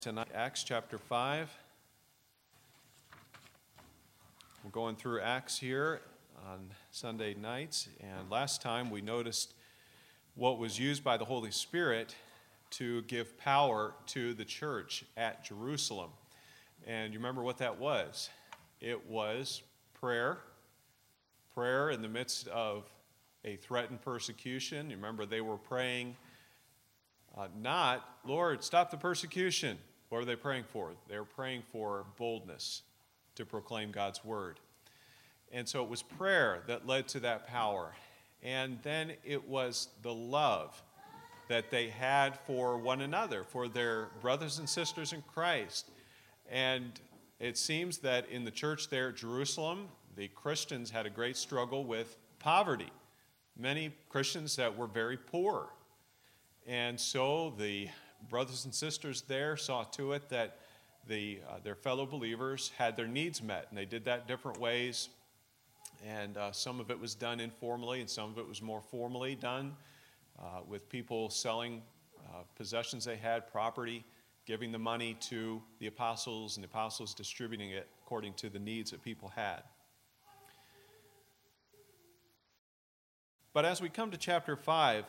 Tonight, Acts chapter 5. We're going through Acts here on Sunday nights, and last time we noticed what was used by the Holy Spirit to give power to the church at Jerusalem. And you remember what that was? It was prayer. Prayer in the midst of a threatened persecution. You remember they were praying not, Lord, stop the persecution. What were they praying for? They were praying for boldness to proclaim God's word. And so it was prayer that led to that power. And then it was the love that they had for one another, for their brothers and sisters in Christ. And it seems that in the church there at Jerusalem, the Christians had a great struggle with poverty. Many Christians that were very poor. And so the brothers and sisters there saw to it that their fellow believers had their needs met, and they did that different ways. And some of it was done informally, and some of it was more formally done with people selling possessions they had, property, giving the money to the apostles, and the apostles distributing it according to the needs that people had. But as we come to chapter 5,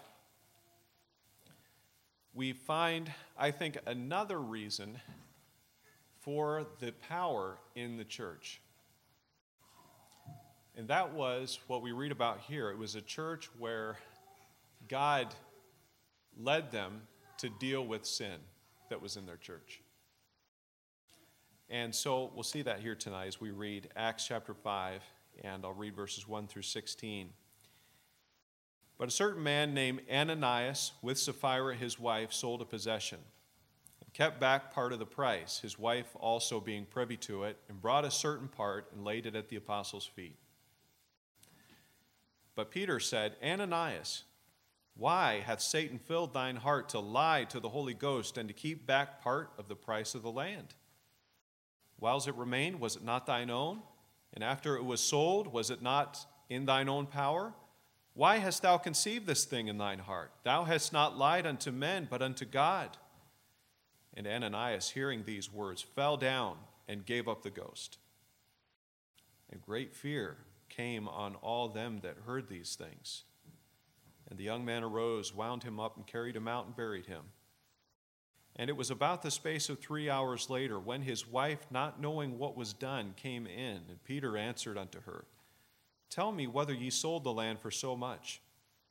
we find, I think, another reason for the power in the church. And that was what we read about here. It was a church where God led them to deal with sin that was in their church. And so we'll see that here tonight as we read Acts chapter 5, and I'll read verses 1 through 16. But a certain man named Ananias, with Sapphira his wife, sold a possession, and kept back part of the price, his wife also being privy to it, and brought a certain part and laid it at the apostles' feet. But Peter said, Ananias, why hath Satan filled thine heart to lie to the Holy Ghost and to keep back part of the price of the land? Whiles it remained, was it not thine own? And after it was sold, was it not in thine own power? Why hast thou conceived this thing in thine heart? Thou hast not lied unto men, but unto God. And Ananias, hearing these words, fell down and gave up the ghost. And great fear came on all them that heard these things. And the young man arose, wound him up, and carried him out, and buried him. And it was about the space of 3 hours later, when his wife, not knowing what was done, came in. And Peter answered unto her, Tell me whether ye sold the land for so much.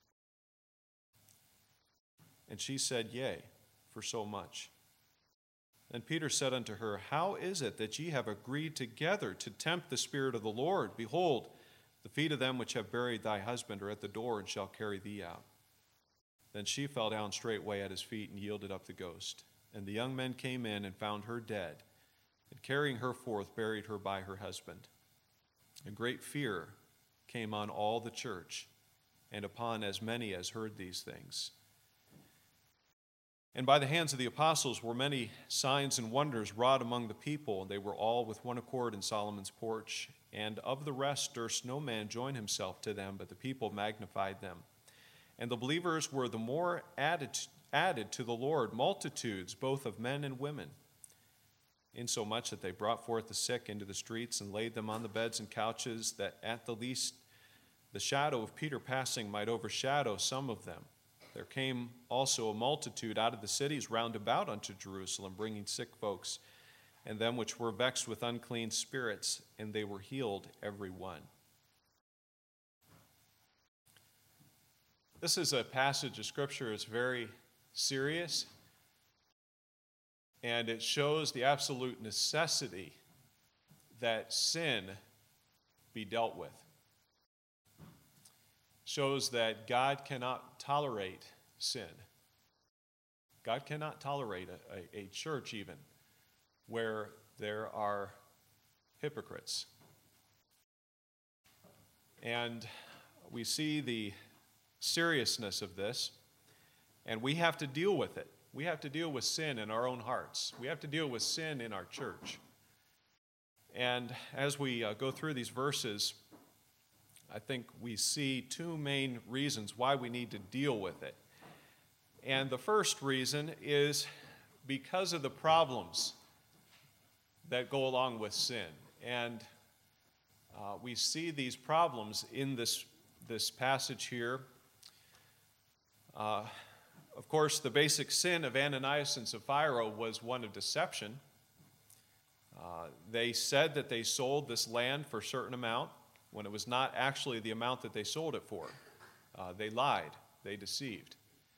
And she said, Yea, for so much. And Peter said unto her, How is it that ye have agreed together to tempt the Spirit of the Lord? Behold, the feet of them which have buried thy husband are at the door, and shall carry thee out. Then she fell down straightway at his feet, and yielded up the ghost. And the young men came in, and found her dead, and carrying her forth, buried her by her husband. And great fear came on all the church, and upon as many as heard these things. And by the hands of the apostles were many signs and wonders wrought among the people, and they were all with one accord in Solomon's porch. And of the rest durst no man join himself to them, but the people magnified them. And the believers were the more added to the Lord, multitudes both of men and women, insomuch that they brought forth the sick into the streets, and laid them on the beds and couches, that at the least the shadow of Peter passing might overshadow some of them. There came also a multitude out of the cities round about unto Jerusalem, bringing sick folks, and them which were vexed with unclean spirits, and they were healed every one. This is a passage of Scripture that's very serious, and it shows the absolute necessity that sin be dealt with. Shows that God cannot tolerate sin. God cannot tolerate a church even where there are hypocrites. And we see the seriousness of this, and we have to deal with it. We have to deal with sin in our own hearts. We have to deal with sin in our church. And as we go through these verses, I think we see two main reasons why we need to deal with it. And the first reason is because of the problems that go along with sin. And we see these problems in this passage here. Of course, the basic sin of Ananias and Sapphira was one of deception. They said that they sold this land for a certain amount when it was not actually the amount that they sold it for. They lied. They deceived.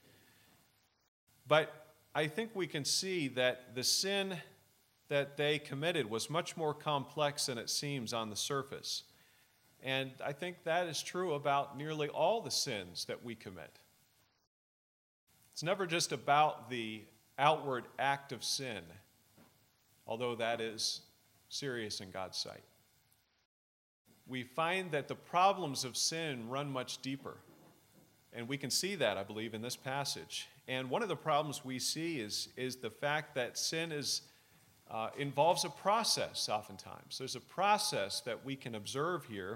But I think we can see that the sin that they committed was much more complex than it seems on the surface. And I think that is true about nearly all the sins that we commit. It's never just about the outward act of sin, although that is serious in God's sight. We find that the problems of sin run much deeper. And we can see that, I believe, in this passage. And one of the problems we see is the fact that sin involves a process oftentimes. There's a process that we can observe here.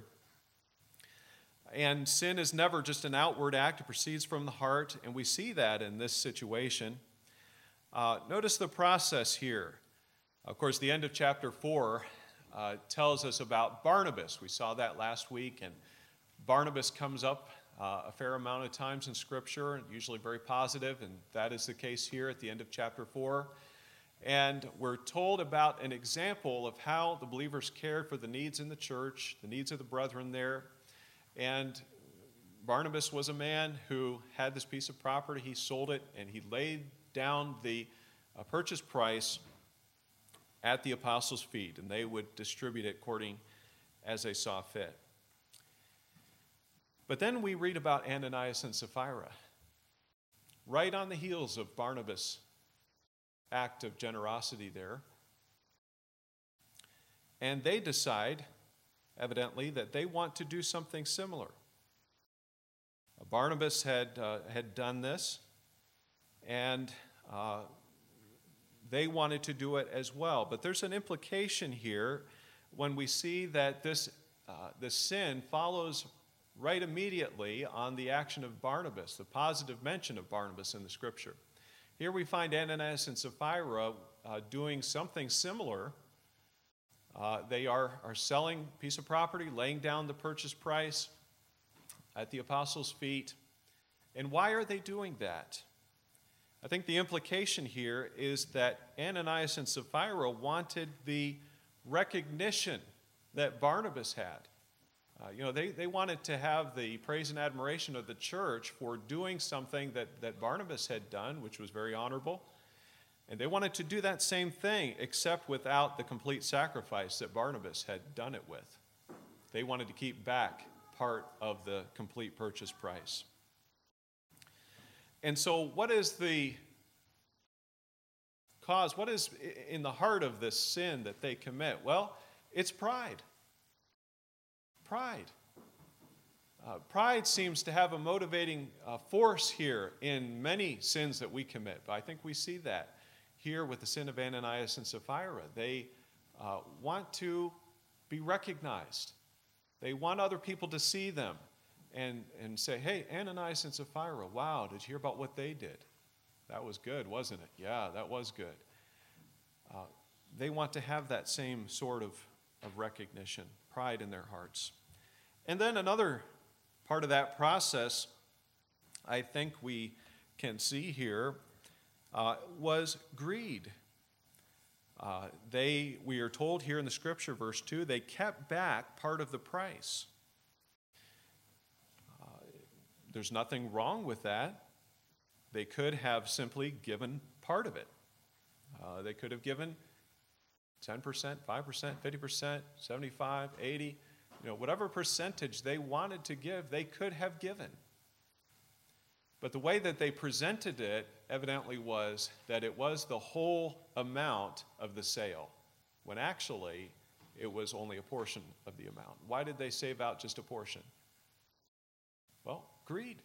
And sin is never just an outward act. It proceeds from the heart, and we see that in this situation. Notice the process here. Of course, the end of chapter 4 tells us about Barnabas. We saw that last week, and Barnabas comes up a fair amount of times in Scripture, usually very positive, and that is the case here at the end of chapter 4. And we're told about an example of how the believers cared for the needs in the church, the needs of the brethren there. And Barnabas was a man who had this piece of property. He sold it, and he laid down the purchase price at the apostles' feet, and they would distribute it according as they saw fit. But then we read about Ananias and Sapphira, right on the heels of Barnabas' act of generosity there. And they decide, evidently, that they want to do something similar. Barnabas had done this, and they wanted to do it as well. But there's an implication here when we see that this sin follows right immediately on the action of Barnabas, the positive mention of Barnabas in the Scripture. Here we find Ananias and Sapphira doing something similar. They are selling a piece of property, laying down the purchase price at the apostles' feet. And why are they doing that? I think the implication here is that Ananias and Sapphira wanted the recognition that Barnabas had. They wanted to have the praise and admiration of the church for doing something that Barnabas had done, which was very honorable. And they wanted to do that same thing, except without the complete sacrifice that Barnabas had done it with. They wanted to keep back part of the complete purchase price. And so what is the cause? What is in the heart of this sin that they commit? Well, it's pride. Pride. Pride seems to have a motivating force here in many sins that we commit. But I think we see that here with the sin of Ananias and Sapphira. They want to be recognized. They want other people to see them and say, hey, Ananias and Sapphira, wow, did you hear about what they did? That was good, wasn't it? Yeah, that was good. They want to have that same sort of recognition, pride in their hearts. And then another part of that process I think we can see here was greed. We are told here in the Scripture, verse 2, they kept back part of the price. There's nothing wrong with that. They could have simply given part of it. They could have given 10%, 5%, 50%, 75%, 80%, whatever percentage they wanted to give, they could have given. But the way that they presented it evidently was that it was the whole amount of the sale, when actually it was only a portion of the amount. Why did they save out just a portion? Well, greed.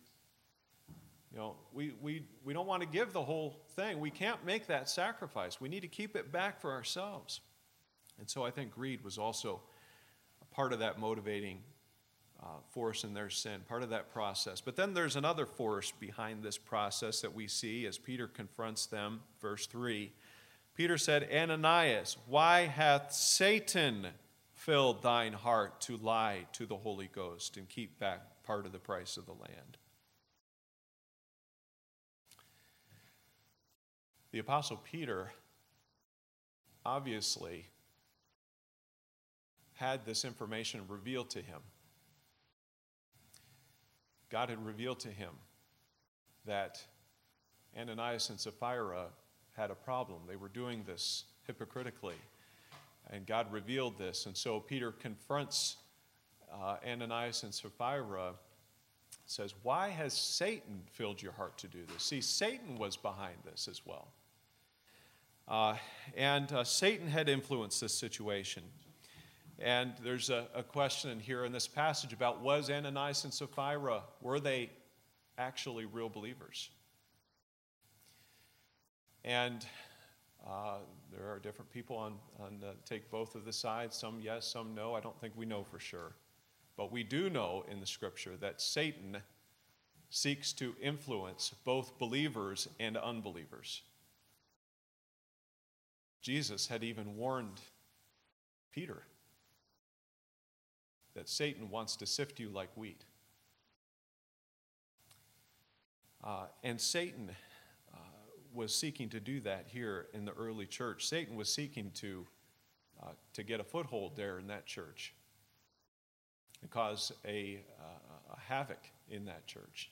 We don't want to give the whole thing. We can't make that sacrifice. We need to keep it back for ourselves. And so I think greed was also a part of that motivating force in their sin, part of that process. But then there's another force behind this process that we see as Peter confronts them. Verse 3, Peter said, Ananias, why hath Satan filled thine heart to lie to the Holy Ghost and keep back part of the price of the land? The Apostle Peter obviously had this information revealed to him. God had revealed to him that Ananias and Sapphira had a problem. They were doing this hypocritically, and God revealed this. And so Peter confronts Ananias and Sapphira, says, why has Satan filled your heart to do this? See, Satan was behind this as well. And Satan had influenced this situation. And there's a question here in this passage about, was Ananias and Sapphira, were they actually real believers? And there are different people take both of the sides. Some yes, some no. I don't think we know for sure. But we do know in the Scripture that Satan seeks to influence both believers and unbelievers. Jesus had even warned Peter that Satan wants to sift you like wheat. And Satan was seeking to do that here in the early church. Satan was seeking to get a foothold there in that church and cause a havoc in that church.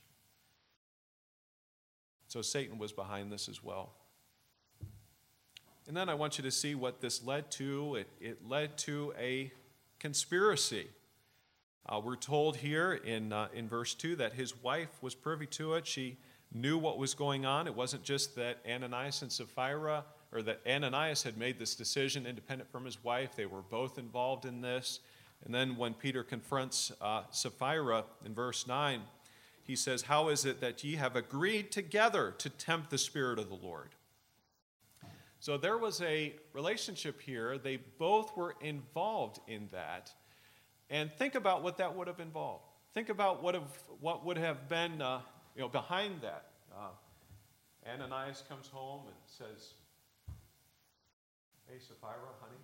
So Satan was behind this as well. And then I want you to see what this led to. It led to a conspiracy. We're told here in verse 2 that his wife was privy to it. She knew what was going on. It wasn't just that Ananias and Sapphira, or that Ananias had made this decision independent from his wife. They were both involved in this. And then when Peter confronts Sapphira in verse 9, he says, how is it that ye have agreed together to tempt the Spirit of the Lord? So there was a relationship here. They both were involved in that. And think about what that would have involved. Think about what would have been behind that. Ananias comes home and says, hey, Sapphira, honey,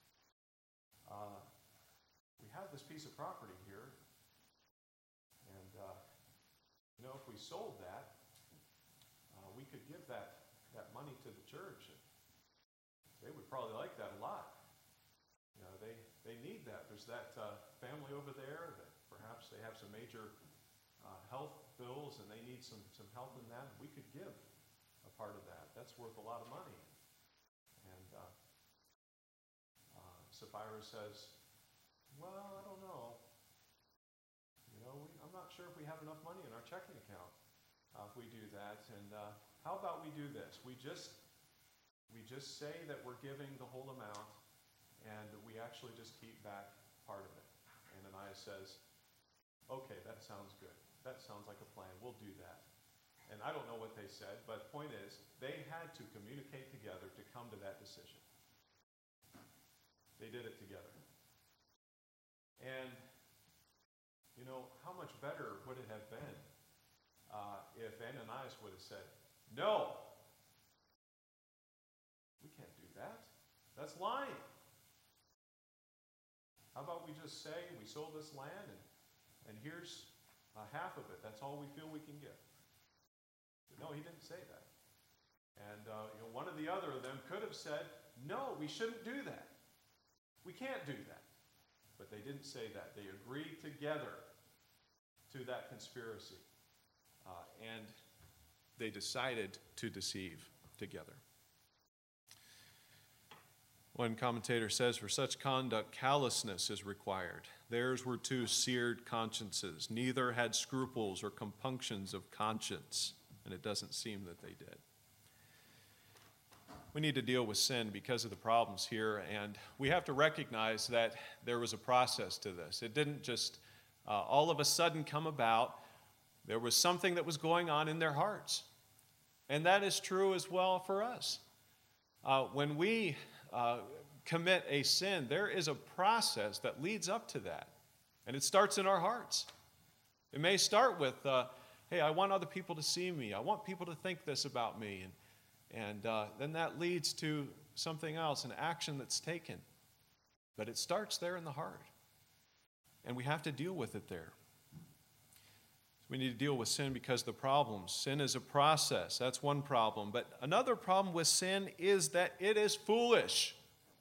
we have this piece of property here. And, if we sold that, we could give that money to the church. They would probably like that a lot. They need that. There's that family over there that perhaps they have some major health bills and they need some help in that. We could give a part of that. That's worth a lot of money. And Sapphira says, well, I don't know. I'm not sure if we have enough money in our checking account if we do that. And how about we do this? We just say that we're giving the whole amount, and we actually just keep back part of it. And Ananias says, okay, that sounds good. That sounds like a plan. We'll do that. And I don't know what they said, but the point is, they had to communicate together to come to that decision. They did it together. And, how much better would it have been if Ananias would have said, no, we can't do that. That's lying. How about we just say we sold this land and here's half of it. That's all we feel we can give. But no, he didn't say that. And one or the other of them could have said, no, we shouldn't do that. We can't do that. But they didn't say that. They agreed together to that conspiracy. And they decided to deceive together. One commentator says, for such conduct, callousness is required. Theirs were two seared consciences. Neither had scruples or compunctions of conscience. And it doesn't seem that they did. We need to deal with sin because of the problems here. And we have to recognize that there was a process to this. It didn't just all of a sudden come about. There was something that was going on in their hearts. And that is true as well for us. When we commit a sin, there is a process that leads up to that. And it starts in our hearts. It may start with, hey, I want other people to see me. I want people to think this about me. And then that leads to something else, an action that's taken. But it starts there in the heart. And we have to deal with it there. We need to deal with sin because of the problems. Sin is a process. That's one problem. But another problem with sin is that it is foolish.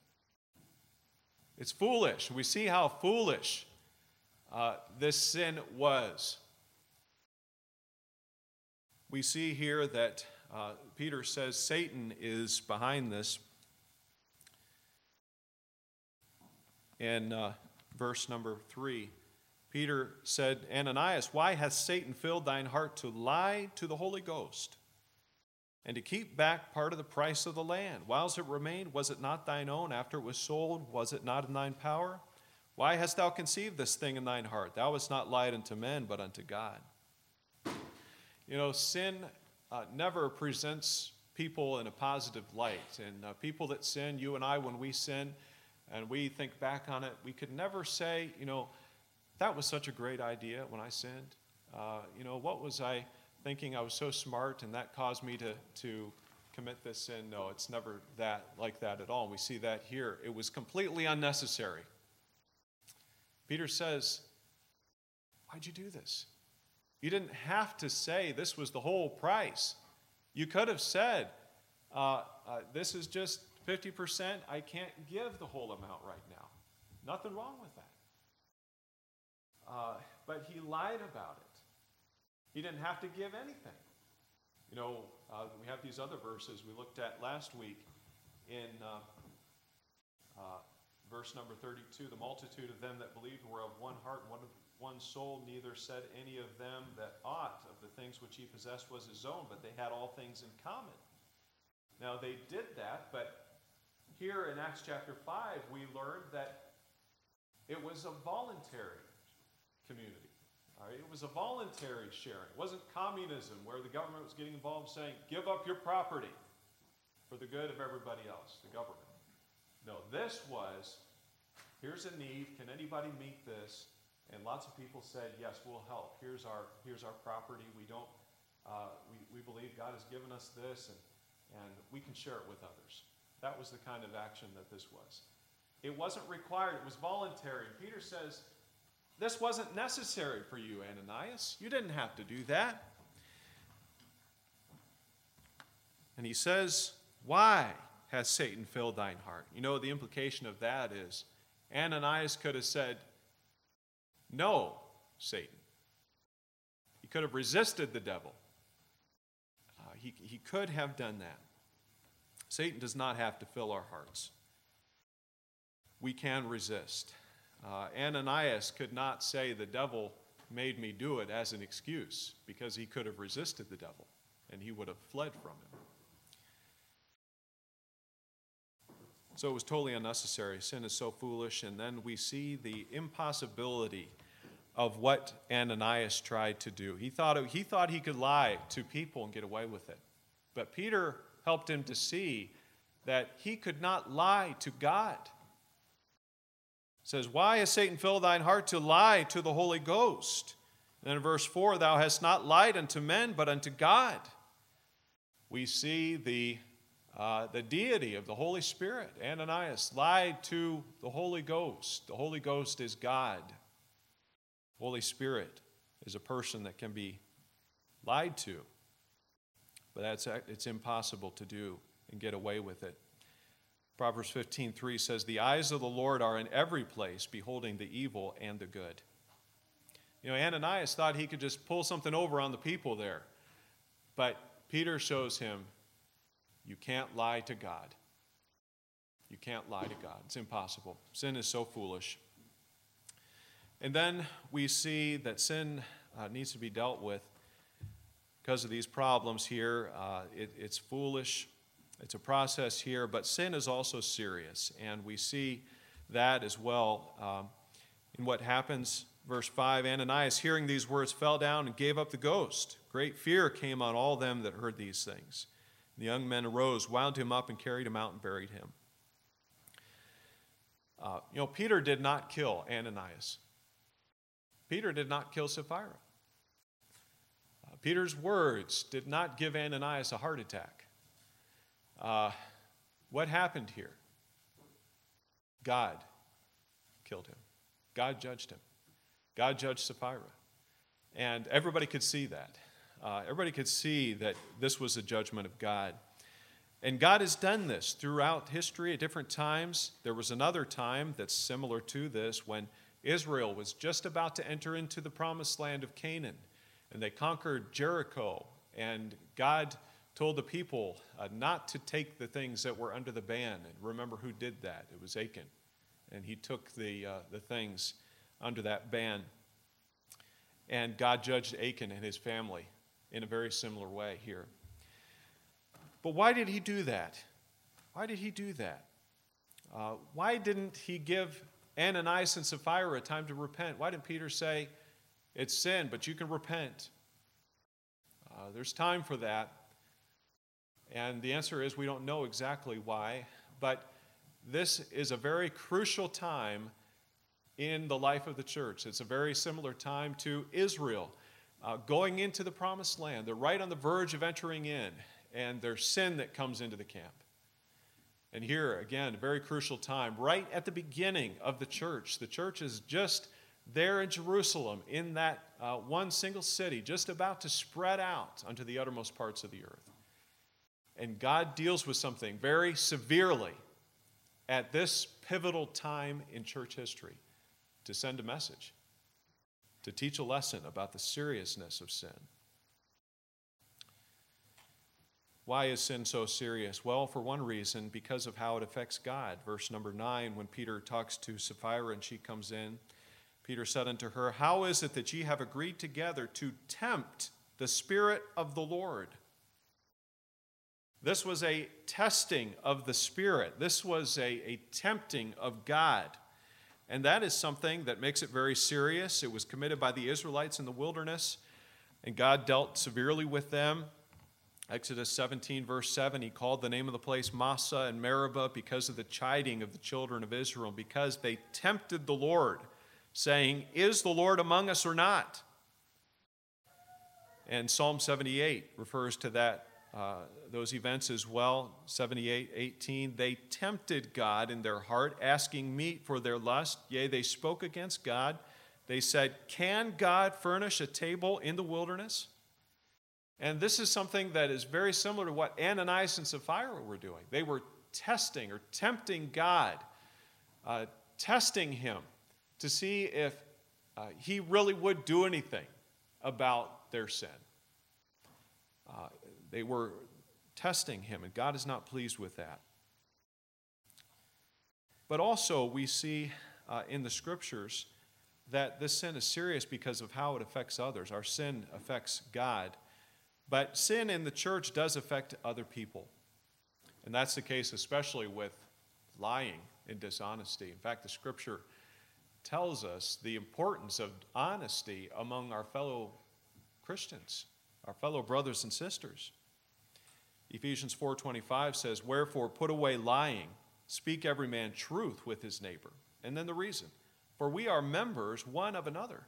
It's foolish. We see how foolish this sin was. We see here that Peter says Satan is behind this. In verse number 3, Peter said, Ananias, why hath Satan filled thine heart to lie to the Holy Ghost, and to keep back part of the price of the land? Whiles it remained, was it not thine own? After it was sold, was it not in thine power? Why hast thou conceived this thing in thine heart? Thou hast not lied unto men, but unto God. You know, sin never presents people in a positive light. And people that sin, you and I, when we sin, and we think back on it, we could never say, you know, that was such a great idea when I sinned. What was I thinking? I was so smart, and that caused me to commit this sin. No, it's never like that at all. We see that here. It was completely unnecessary. Peter says, why'd you do this? You didn't have to say this was the whole price. You could have said, this is just 50%. I can't give the whole amount right now. Nothing wrong with that. But he lied about it. He didn't have to give anything. We have these other verses we looked at last week in verse number 32. The multitude of them that believed were of one heart and one soul. Neither said any of them that aught of the things which he possessed was his own, but they had all things in common. Now they did that, but here in Acts chapter 5, we learned that it was a voluntary community. All right? It was a voluntary sharing. It wasn't communism where the government was getting involved saying, give up your property for the good of everybody else, the government. No, this was, here's a need. Can anybody meet this? And lots of people said, yes, we'll help. Here's our property. We believe God has given us this, and we can share it with others. That was the kind of action that this was. It wasn't required. It was voluntary. And Peter says, this wasn't necessary for you, Ananias. You didn't have to do that. And he says, why has Satan filled thine heart? You know, the implication of that is Ananias could have said, no, Satan. He could have resisted the devil. He could have done that. Satan does not have to fill our hearts. We can resist. Ananias could not say the devil made me do it as an excuse, because he could have resisted the devil and he would have fled from him. So it was totally unnecessary. Sin is so foolish. And then we see the impossibility of what Ananias tried to do. He thought he could lie to people and get away with it. But Peter helped him to see that he could not lie to God. It says, why has Satan filled thine heart to lie to the Holy Ghost? And then in verse 4, thou hast not lied unto men, but unto God. We see the deity of the Holy Spirit. Ananias lied to the Holy Ghost. The Holy Ghost is God. Holy Spirit is a person that can be lied to. But it's impossible to do and get away with it. Proverbs 15:3 says, the eyes of the Lord are in every place, beholding the evil and the good. You know, Ananias thought he could just pull something over on the people there. But Peter shows him, you can't lie to God. You can't lie to God. It's impossible. Sin is so foolish. And then we see that sin needs to be dealt with because of these problems here. It's foolish. It's a process here, but sin is also serious. And we see that as well in what happens. Verse 5, Ananias, hearing these words, fell down and gave up the ghost. Great fear came on all them that heard these things. The young men arose, wound him up, and carried him out and buried him. Peter did not kill Ananias. Peter did not kill Sapphira. Peter's words did not give Ananias a heart attack. What happened here? God killed him. God judged him. God judged Sapphira. And everybody could see that. Everybody could see that this was a judgment of God. And God has done this throughout history at different times. There was another time that's similar to this when Israel was just about to enter into the promised land of Canaan. And they conquered Jericho. And God told the people not to take the things that were under the ban. And remember who did that? It was Achan. And he took the things under that ban. And God judged Achan and his family in a very similar way here. But why did he do that? Why did he do that? Why didn't he give Ananias and Sapphira time to repent? Why didn't Peter say, it's sin, but you can repent? There's time for that. And the answer is we don't know exactly why, but this is a very crucial time in the life of the church. It's a very similar time to Israel going into the promised land. They're right on the verge of entering in, and there's sin that comes into the camp. And here, again, a very crucial time, right at the beginning of the church. The church is just there in Jerusalem, in that one single city, just about to spread out unto the uttermost parts of the earth. And God deals with something very severely at this pivotal time in church history to send a message, to teach a lesson about the seriousness of sin. Why is sin so serious? Well, for one reason, because of how it affects God. Verse number 9, when Peter talks to Sapphira and she comes in, Peter said unto her, how is it that ye have agreed together to tempt the Spirit of the Lord? This was a testing of the Spirit. This was a tempting of God. And that is something that makes it very serious. It was committed by the Israelites in the wilderness, and God dealt severely with them. Exodus 17, verse 7, he called the name of the place Massah and Meribah because of the chiding of the children of Israel, because they tempted the Lord, saying, is the Lord among us or not? And Psalm 78 refers to that, those events as well. 78:18, they tempted God in their heart, asking meat for their lust. Yea, they spoke against God. They said, can God furnish a table in the wilderness? And this is something that is very similar to what Ananias and Sapphira were doing. They were testing or tempting God, testing him to see if he really would do anything about their sin. They were testing him, and God is not pleased with that. But also we see in the Scriptures that this sin is serious because of how it affects others. Our sin affects God. But sin in the church does affect other people. And that's the case especially with lying and dishonesty. In fact, the Scripture tells us the importance of honesty among our fellow Christians, our fellow brothers and sisters. Ephesians 4:25 says, wherefore put away lying, speak every man truth with his neighbor. And then the reason, for we are members one of another.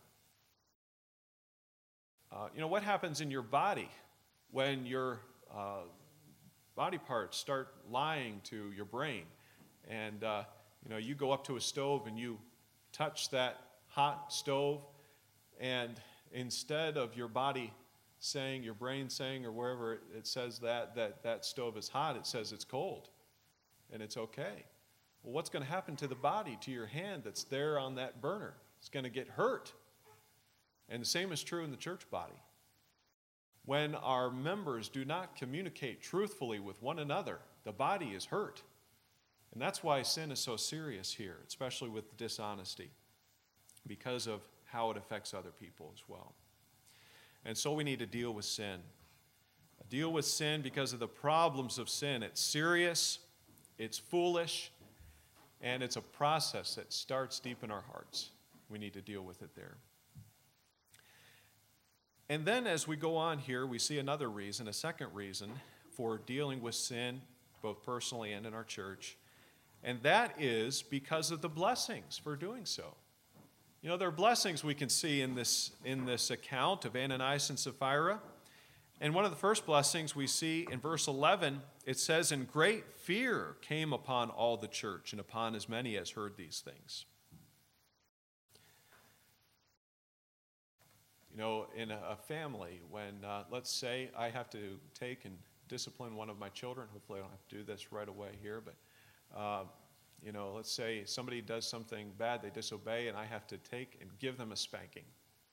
What happens in your body when your body parts start lying to your brain? And, you go up to a stove and you touch that hot stove, and instead of your body saying, your brain saying, or wherever it says that stove is hot, it says it's cold, and it's okay. Well, what's going to happen to the body, to your hand that's there on that burner? It's going to get hurt. And the same is true in the church body. When our members do not communicate truthfully with one another, the body is hurt. And that's why sin is so serious here, especially with dishonesty, because of how it affects other people as well. And so we need to deal with sin. Deal with sin because of the problems of sin. It's serious, it's foolish, and it's a process that starts deep in our hearts. We need to deal with it there. And then as we go on here, we see another reason, a second reason for dealing with sin, both personally and in our church. And that is because of the blessings for doing so. There are blessings we can see in this account of Ananias and Sapphira. And one of the first blessings we see in verse 11, it says, "And great fear came upon all the church and upon as many as heard these things." In a family, when, let's say, I have to take and discipline one of my children, hopefully I don't have to do this right away here, but, let's say somebody does something bad, they disobey, and I have to take and give them a spanking.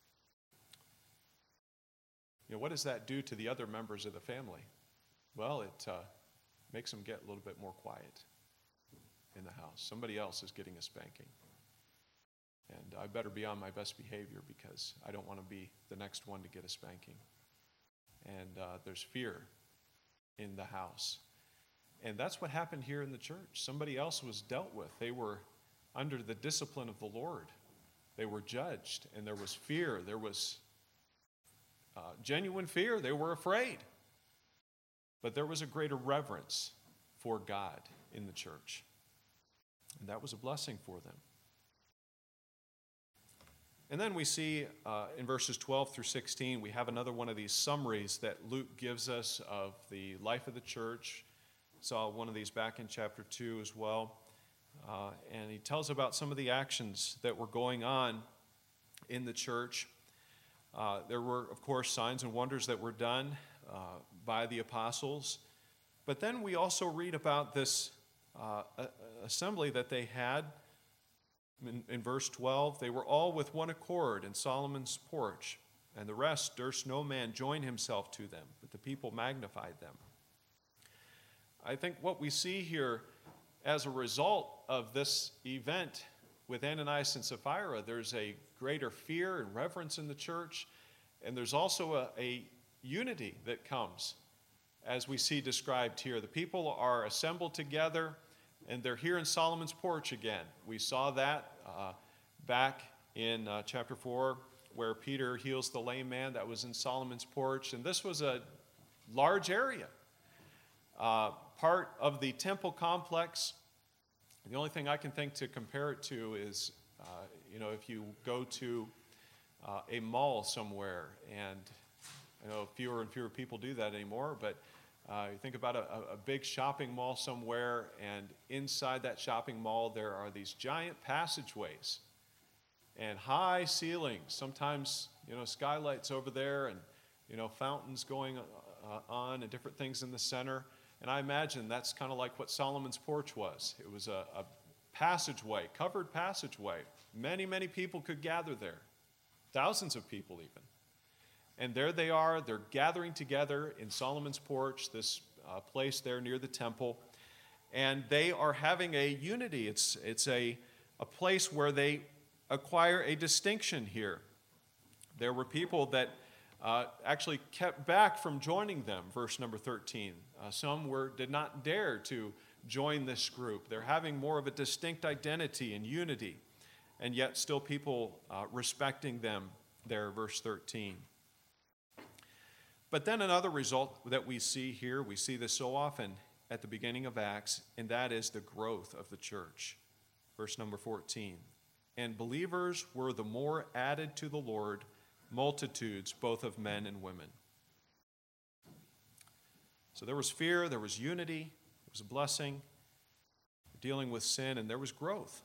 What does that do to the other members of the family? Well, it makes them get a little bit more quiet in the house. Somebody else is getting a spanking. And I better be on my best behavior because I don't want to be the next one to get a spanking. And there's fear in the house. And that's what happened here in the church. Somebody else was dealt with. They were under the discipline of the Lord. They were judged, and there was fear. There was genuine fear. They were afraid. But there was a greater reverence for God in the church. And that was a blessing for them. And then we see in verses 12 through 16, we have another one of these summaries that Luke gives us of the life of the church. Saw one of these back in chapter 2 as well. And he tells about some of the actions that were going on in the church. There were, of course, signs and wonders that were done by the apostles. But then we also read about this assembly that they had. In verse 12, they were all with one accord in Solomon's porch, and the rest durst no man join himself to them, but the people magnified them. I think what we see here as a result of this event with Ananias and Sapphira, there's a greater fear and reverence in the church, and there's also a unity that comes, as we see described here. The people are assembled together, and they're here in Solomon's porch again. We saw that back in chapter 4, where Peter heals the lame man. That was in Solomon's porch. And this was a large area, part of the temple complex. The only thing I can think to compare it to is, if you go to a mall somewhere, and I know fewer and fewer people do that anymore, but you think about a big shopping mall somewhere, and inside that shopping mall there are these giant passageways and high ceilings, sometimes skylights over there, and fountains going on and different things in the center. And I imagine that's kind of like what Solomon's porch was. It was a passageway, covered passageway. Many, many people could gather there, thousands of people even. And there they are, they're gathering together in Solomon's porch, this place there near the temple, and they are having a unity. It's a place where they acquire a distinction here. There were people that actually kept back from joining them, verse number 13. Some did not dare to join this group. They're having more of a distinct identity and unity, and yet still people respecting them there, verse 13. But then another result that we see here, we see this so often at the beginning of Acts, and that is the growth of the church. Verse number 14. And believers were the more added to the Lord, multitudes both of men and women. So there was fear, there was unity, there was a blessing, dealing with sin, and there was growth.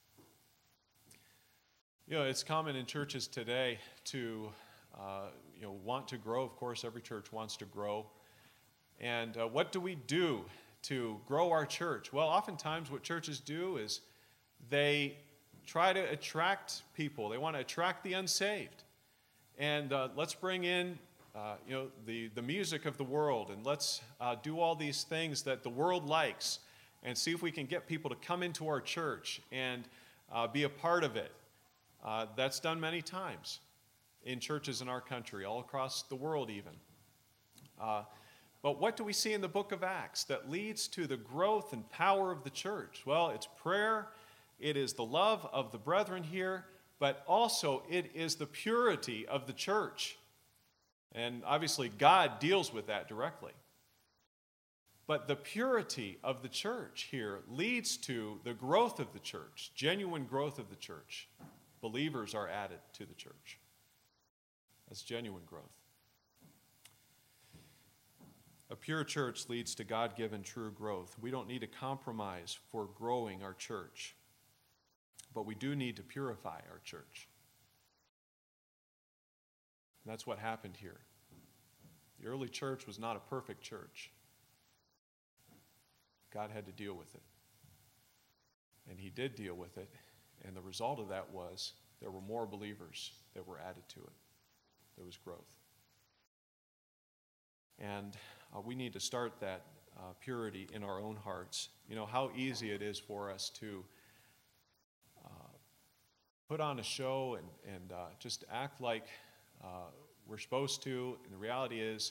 It's common in churches today to want to grow. Of course, every church wants to grow. And what do we do to grow our church? Well, oftentimes what churches do is they try to attract people. They want to attract the unsaved. And let's bring in, the music of the world, and let's do all these things that the world likes, and see if we can get people to come into our church and be a part of it. That's done many times in churches in our country, all across the world even. But what do we see in the book of Acts that leads to the growth and power of the church? Well, it's prayer, it is the love of the brethren here, but also it is the purity of the church. And obviously God deals with that directly. But the purity of the church here leads to the growth of the church, genuine growth of the church. believers are added to the church. That's genuine growth. A pure church leads to God-given true growth. We don't need to compromise for growing our church, but we do need to purify our church. And that's what happened here. The early church was not a perfect church. God had to deal with it. And he did deal with it, and the result of that was there were more believers that were added to it. There was growth. And we need to start that purity in our own hearts. You know, how easy it is for us to put on a show and just act like we're supposed to, and the reality is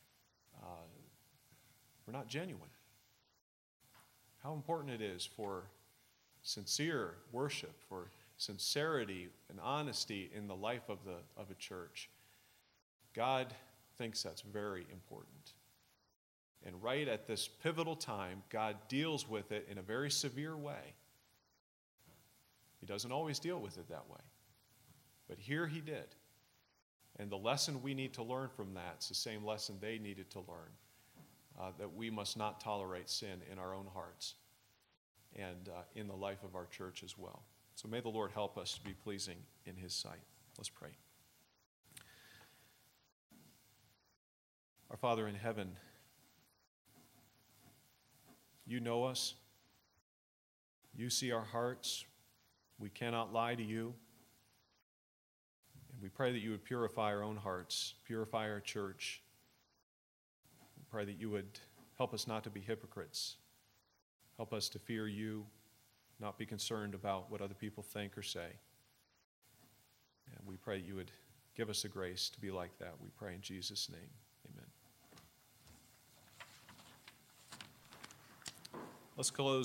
we're not genuine. How important it is for sincere worship, for sincerity and honesty in the life of a church. God thinks that's very important. And right at this pivotal time, God deals with it in a very severe way. He doesn't always deal with it that way. But here he did. And the lesson we need to learn from that is the same lesson they needed to learn, that we must not tolerate sin in our own hearts and in the life of our church as well. So may the Lord help us to be pleasing in his sight. Let's pray. Our Father in heaven, you know us. You see our hearts. We cannot lie to you. And we pray that you would purify our own hearts, purify our church. We pray that you would help us not to be hypocrites. Help us to fear you, not be concerned about what other people think or say. And we pray that you would give us the grace to be like that. We pray in Jesus' name. Amen. Let's close.